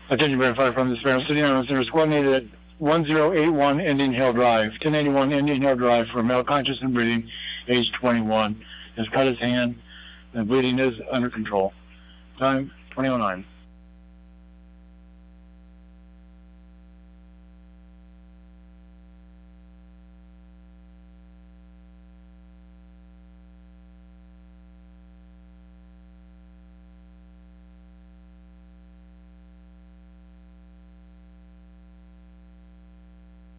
Attention, verify from the Sparrow City Ambulance Service coordinated at 1081 Indian Hill Drive, 1081 Indian Hill Drive for male conscious and breathing, age 21. Has cut his hand. The bleeding is under control. Time 20:09.